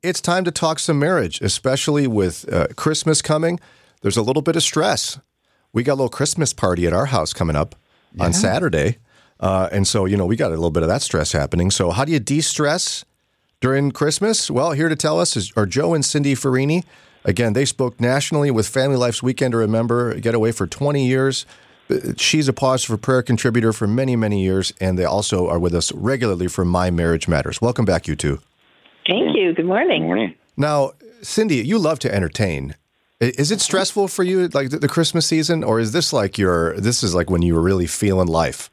it's time to talk some marriage, especially with Christmas coming. There's a little bit of stress. We got a little Christmas party at our house coming up on Saturday. And so, we got a little bit of that stress happening. So how do you de-stress during Christmas? Well, here to tell us are Joe and Cindy Farini. Again, they spoke nationally with Family Life's Weekend to Remember Getaway for 20 years. She's a Pause for Prayer contributor for many, many years, and they also are with us regularly for My Marriage Matters. Welcome back, you two. Thank you. Good morning. Good morning. Now, Cindy, you love to entertain. Is it stressful for you, like the Christmas season, or is this like this is like when you were really feeling life?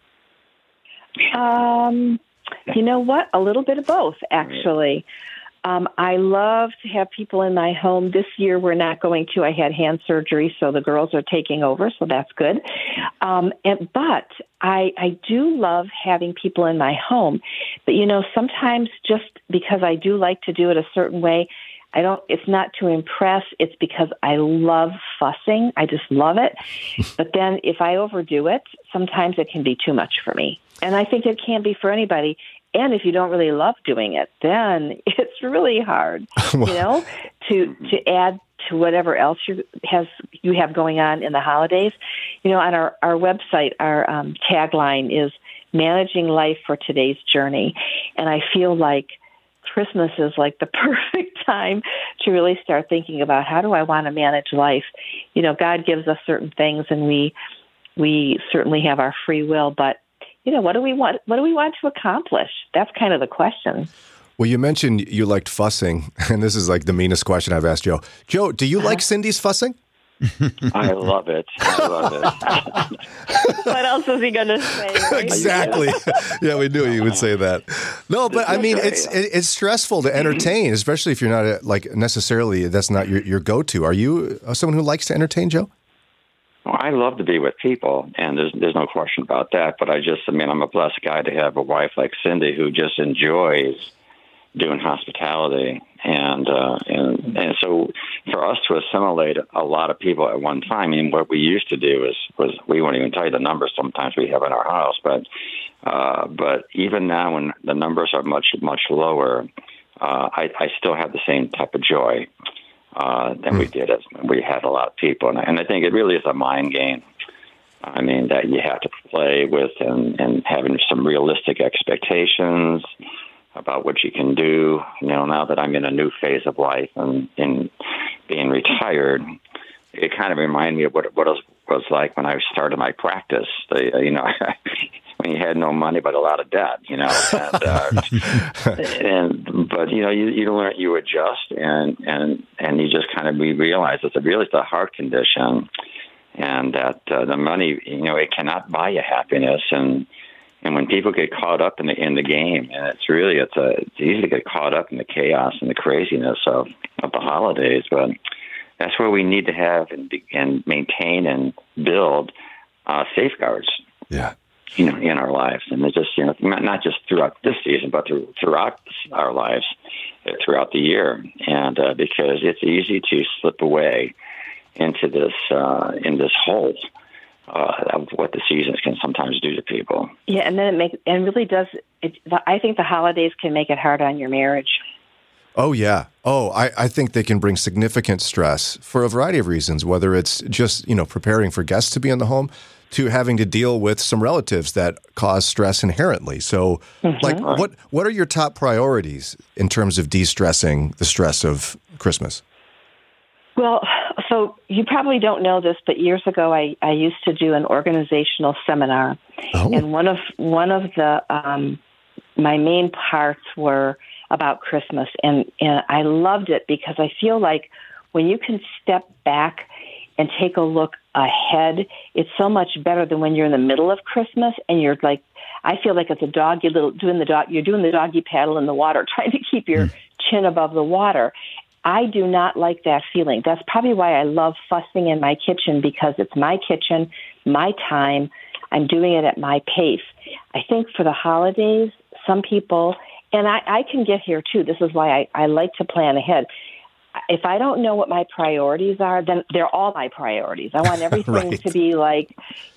You know what? A little bit of both, actually. I love to have people in my home. This year we're not going to. I had hand surgery, so the girls are taking over, so that's good. But I do love having people in my home. But, sometimes just because I do like to do it a certain way, it's not to impress. It's because I love fussing. I just love it. But then if I overdo it, sometimes it can be too much for me. And I think it can be for anybody. And if you don't really love doing it, then it's really hard, to add to whatever else you have going on in the holidays. On our website, our tagline is managing life for today's journey. And I feel like Christmas is like the perfect time to really start thinking about how do I want to manage life. God gives us certain things, and we certainly have our free will, but what do we want? What do we want to accomplish? That's kind of the question. Well, you mentioned you liked fussing, and this is like the meanest question I've asked Joe. Joe, do you like Cindy's fussing? I love it. What else was he going to say? Right? Exactly. Yeah, we knew you would say that. No, but I mean, it's stressful to entertain, especially if you're not necessarily, that's not your go-to. Are you someone who likes to entertain, Joe? Well, I love to be with people, and there's no question about that. But I'm a blessed guy to have a wife like Cindy who just enjoys doing hospitality, and so for us to assimilate a lot of people at one time. What we used to do was we won't even tell you the numbers sometimes we have in our house, but even now when the numbers are much lower, I still have the same type of joy than we did as we had a lot of people. And I think it really is a mind game. That you have to play with and having some realistic expectations about what you can do. Now that I'm in a new phase of life and in being retired, it kind of reminded me of what it was like when I started my practice. When you had no money but a lot of debt, but you learn, you adjust, and you just kind of realize it's a heart condition, and that the money, it cannot buy you happiness, and when people get caught up in the game, and it's easy to get caught up in the chaos and the craziness of the holidays, but that's where we need to have and maintain and build safeguards. Yeah. In our lives, and it's just not just throughout this season, but throughout our lives, throughout the year, and because it's easy to slip away into this hole of what the seasons can sometimes do to people. Yeah, and then I think the holidays can make it hard on your marriage. Oh, yeah. Oh, I think they can bring significant stress for a variety of reasons, whether it's just, preparing for guests to be in the home, to having to deal with some relatives that cause stress inherently. So, what are your top priorities in terms of de-stressing the stress of Christmas? Well, so you probably don't know this, but years ago I used to do an organizational seminar, and one of the my main parts were about Christmas, and I loved it because I feel like when you can step back and take a look ahead, it's so much better than when you're in the middle of Christmas and you're like, I feel like it's a dog, you're doing the doggy paddle in the water, trying to keep your chin above the water. I do not like that feeling. That's probably why I love fussing in my kitchen, because it's my kitchen, my time. I'm doing it at my pace. I think for the holidays, some people, and I can get here too, this is why I like to plan ahead. if I don't know what my priorities are, then they're all my priorities. I want everything Right. to be like,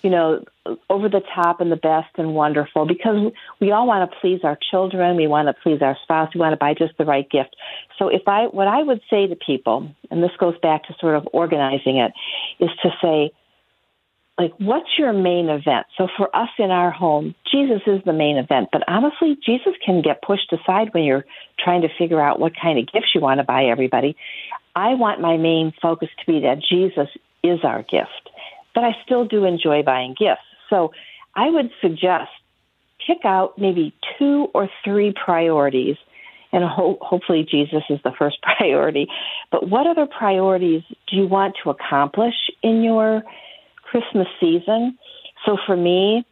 over the top and the best and wonderful, because we all want to please our children. We want to please our spouse. We want to buy just the right gift. So what I would say to people, and this goes back to sort of organizing it, is to say, like, what's your main event? So for us in our home, Jesus is the main event. But honestly, Jesus can get pushed aside when you're trying to figure out what kind of gifts you want to buy everybody. I want my main focus to be that Jesus is our gift. But I still do enjoy buying gifts. So I would suggest pick out maybe 2 or 3 priorities, and hopefully Jesus is the first priority. But what other priorities do you want to accomplish in your Christmas season? So for me,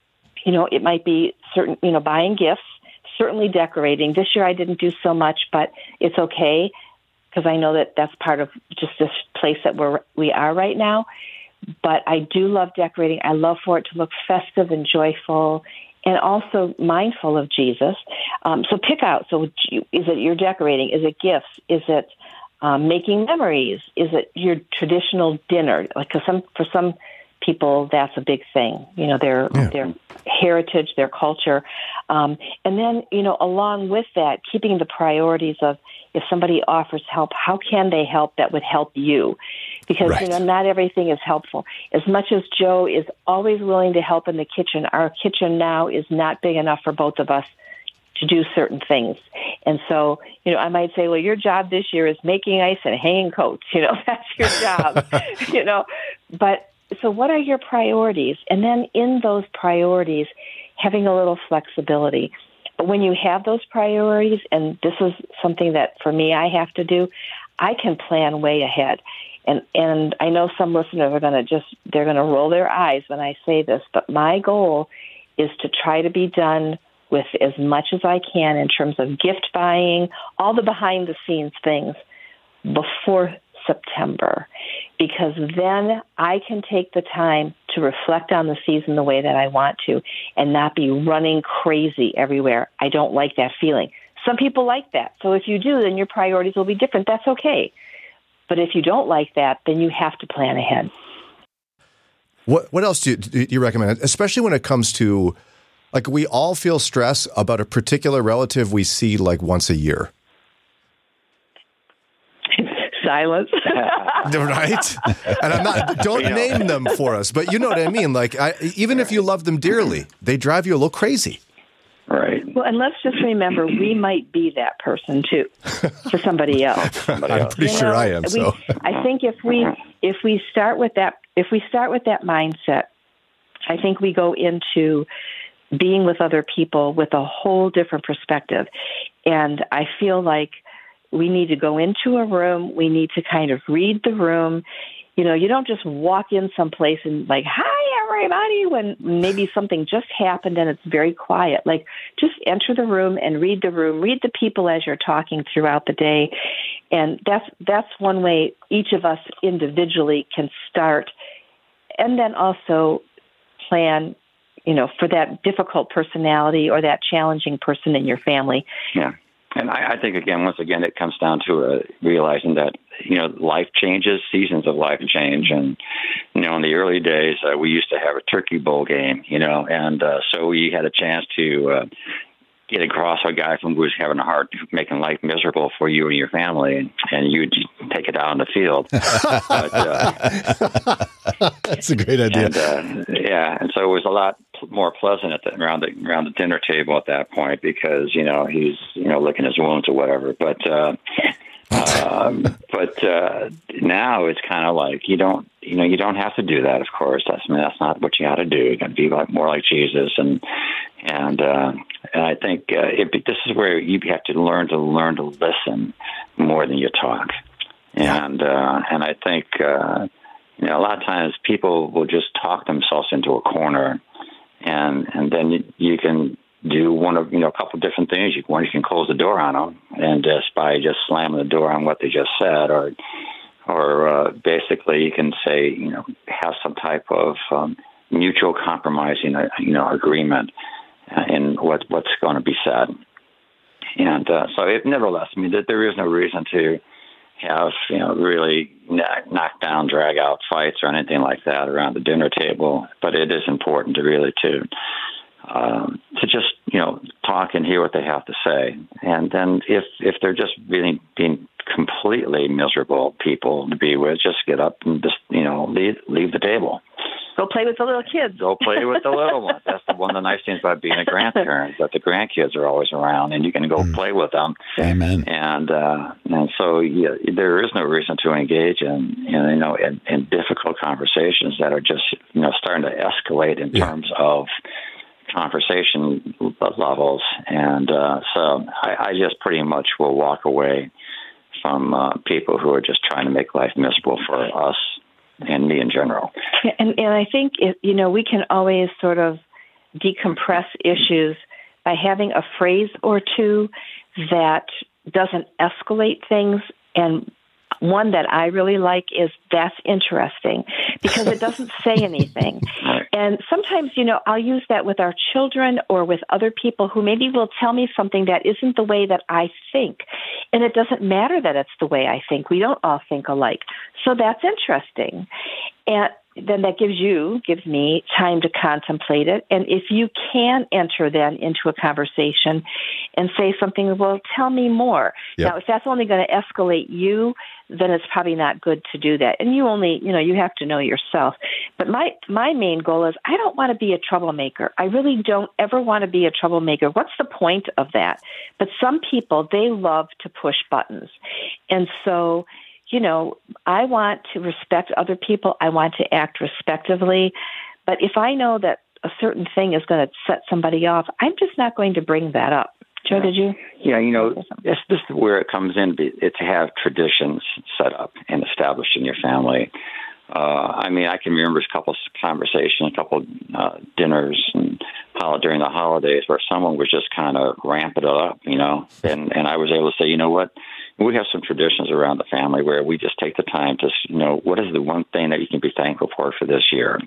it might be certain, buying gifts, certainly decorating. This year I didn't do so much, but it's okay because I know that that's part of just this place that we are right now. But I do love decorating. I love for it to look festive and joyful and also mindful of Jesus. So pick out. So is it your decorating? Is it gifts? Is it making memories? Is it your traditional dinner? Like, for some people, that's a big thing. Their heritage, their culture, and then along with that, keeping the priorities of if somebody offers help, how can they help that would help you? Because Right. not everything is helpful. As much as Joe is always willing to help in the kitchen, our kitchen now is not big enough for both of us to do certain things. And so, I might say, well, your job this year is making ice and hanging coats. That's your job, But so what are your priorities? And then in those priorities, having a little flexibility. But when you have those priorities, and this is something that for me I have to do, I can plan way ahead. And I know some listeners are they're going to roll their eyes when I say this, but my goal is to try to be done with as much as I can in terms of gift buying, all the behind-the-scenes things before September, because then I can take the time to reflect on the season the way that I want to and not be running crazy everywhere. I don't like that feeling. Some people like that. So if you do, then your priorities will be different. That's okay. But if you don't like that, then you have to plan ahead. What else do you recommend, especially when it comes to, like, we all feel stress about a particular relative we see like once a year? Silence. Right? And don't name them for us, but you know what I mean? Like, even if you love them dearly, they drive you a little crazy. Right. Well, and let's just remember, we might be that person too for somebody else. I'm pretty sure I am. So I think if we start with that mindset, I think we go into being with other people with a whole different perspective. And I feel like we need to go into a room. We need to kind of read the room. You don't just walk in someplace and like, hi, everybody, when maybe something just happened and it's very quiet. Like, just enter the room and read the room. Read the people as you're talking throughout the day. And that's one way each of us individually can start. And then also plan, for that difficult personality or that challenging person in your family. Yeah. And I think, once again, it comes down to realizing that, life changes, seasons of life change. And, in the early days, we used to have a turkey bowl game, and so we had a chance to get across a guy who was having a hard making life miserable for you and your family, and you'd take it out in the field. that's a great idea. And so it was a lot more pleasant around the dinner table at that point because he's licking his wounds or whatever. But now it's kind of like you don't have to do that. Of course, that's not what you got to do. You got to be more like Jesus, and I think this is where you have to learn to listen more than you talk, and I think a lot of times people will just talk themselves into a corner, and then you can do one of a couple of different things. One, you can close the door on them, and just by slamming the door on what they just said, or basically you can say have some type of mutual compromising agreement in what's going to be said. And so nevertheless, there is no reason to have, really knock down, drag out fights or anything like that around the dinner table. But it is important to really to just, talk and hear what they have to say. And then if they're just really being completely miserable people to be with, just get up and just, leave the table. Go play with the little kids. Go play with the little ones. That's one of the nice things about being a grandparent, that the grandkids are always around and you can go play with them. Amen. And so there is no reason to engage in difficult conversations that are just, starting to escalate in terms of conversation levels. And so I just pretty much will walk away from people who are just trying to make life miserable for us and me in general. And I think, we can always sort of decompress issues by having a phrase or two that doesn't escalate things. And one that I really like is, "That's interesting," because it doesn't say anything. And sometimes, I'll use that with our children or with other people who maybe will tell me something that isn't the way that I think. And it doesn't matter that it's the way I think. We don't all think alike. So that's interesting. And then that gives me time to contemplate it. And if you can enter then into a conversation and say something, "Well, tell me more." Yep. Now, if that's only going to escalate you, then it's probably not good to do that. And you only, you have to know yourself. But my main goal is, I don't want to be a troublemaker. I really don't ever want to be a troublemaker. What's the point of that? But some people, they love to push buttons. And so, I want to respect other people. I want to act respectively. But if I know that a certain thing is going to set somebody off, I'm just not going to bring that up. Joe, did you? Yeah, this is where it comes in, to have traditions set up and established in your family. I can remember a couple conversations, a couple dinners and during the holidays where someone was just kind of ramping it up, and I was able to say, you know what? We have some traditions around the family where we just take the time to, what is the one thing that you can be thankful for this year?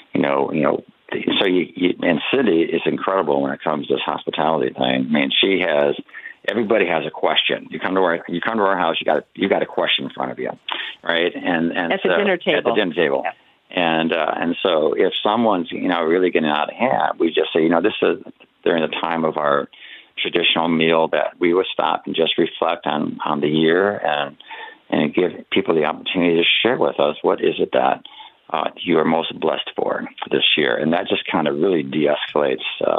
So and Cindy is incredible when it comes to this hospitality thing. Everybody has a question. You come to our house, you got a question in front of you, right? And at the dinner table. At the dinner table. Yeah. And so if someone's really getting out of hand, we just say, this is during the time of our traditional meal that we would stop and just reflect on the year and give people the opportunity to share with us what is it that you are most blessed for this year. And that just kind of really de-escalates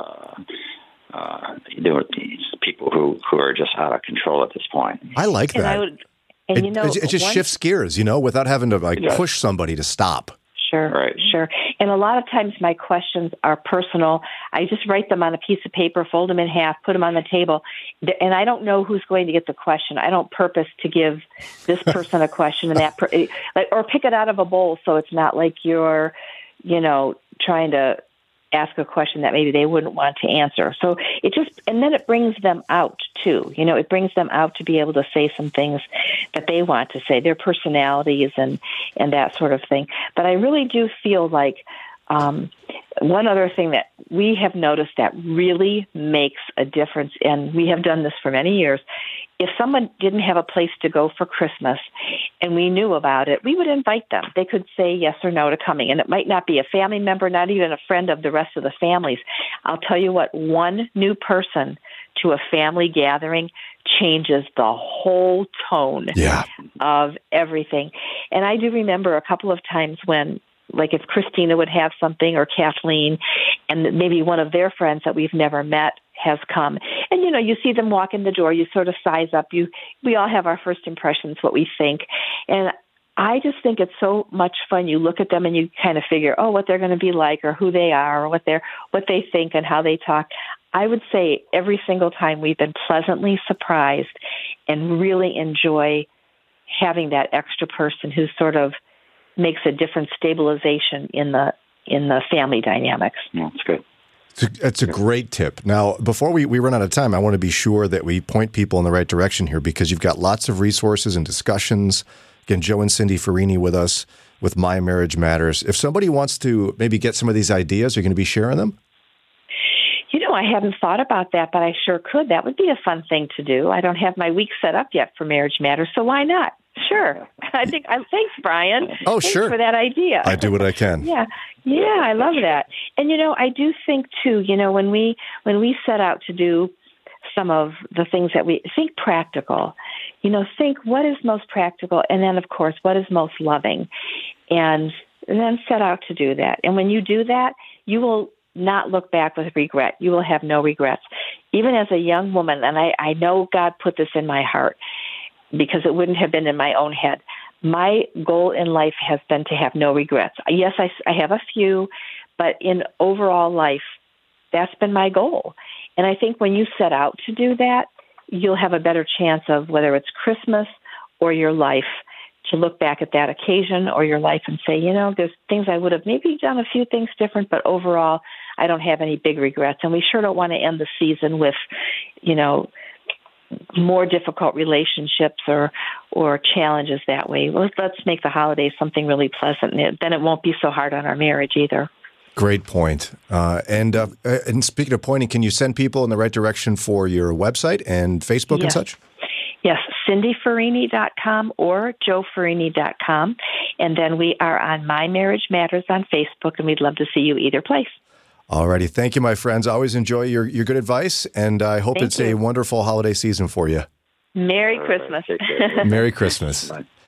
people who are just out of control at this point. I like that. It just shifts gears, without having to push somebody to stop. Sure, right. Sure. And a lot of times my questions are personal. I just write them on a piece of paper, fold them in half, put them on the table, and I don't know who's going to get the question. I don't purpose to give this person a question and that, or pick it out of a bowl, so it's not like you're, trying to ask a question that maybe they wouldn't want to answer. So and then it brings them out too. It brings them out to be able to say some things that they want to say, their personalities and that sort of thing. But I really do feel like one other thing that we have noticed that really makes a difference, and we have done this for many years, if someone didn't have a place to go for Christmas and we knew about it, we would invite them. They could say yes or no to coming. And it might not be a family member, not even a friend of the rest of the families. I'll tell you what, one new person to a family gathering changes the whole tone of everything. And I do remember a couple of times when, like if Christina would have something or Kathleen, and maybe one of their friends that we've never met has come. And, you see them walk in the door, you sort of size up. We all have our first impressions, what we think. And I just think it's so much fun. You look at them and you kind of figure, what they're going to be like or who they are or what they think and how they talk. I would say every single time we've been pleasantly surprised and really enjoy having that extra person who sort of makes a different stabilization in the family dynamics. Yeah, that's good. It's a great tip. Now, before we run out of time, I want to be sure that we point people in the right direction here because you've got lots of resources and discussions. Again, Joe and Cindy Farini with us with My Marriage Matters. If somebody wants to maybe get some of these ideas, are you going to be sharing them? I hadn't thought about that, but I sure could. That would be a fun thing to do. I don't have my week set up yet for Marriage Matters, so why not? sure. Thanks, Brian. Oh, Thanks sure. for that idea. I do what I can. Yeah, I love that. And I do think too. When we set out to do some of the things that we think practical, think what is most practical, and then of course what is most loving, and then set out to do that. And when you do that, you will not look back with regret. You will have no regrets. Even as a young woman, and I know God put this in my heart because it wouldn't have been in my own head. My goal in life has been to have no regrets. Yes, I have a few, but in overall life, that's been my goal. And I think when you set out to do that, you'll have a better chance of, whether it's Christmas or your life, to look back at that occasion or your life and say, there's things I would have maybe done a few things different, but overall, I don't have any big regrets. And we sure don't want to end the season with, more difficult relationships or challenges that way. Let's make the holidays something really pleasant, and then it won't be so hard on our marriage either. Great point. And speaking of pointing, can you send people in the right direction for your website and Facebook and such? Yes, CindyFarini.com or JoeFarini.com. And then we are on My Marriage Matters on Facebook, and we'd love to see you either place. All righty. Thank you, my friends. I always enjoy your good advice, and I hope it's a wonderful holiday season for you. Merry Christmas. Merry Christmas. Bye.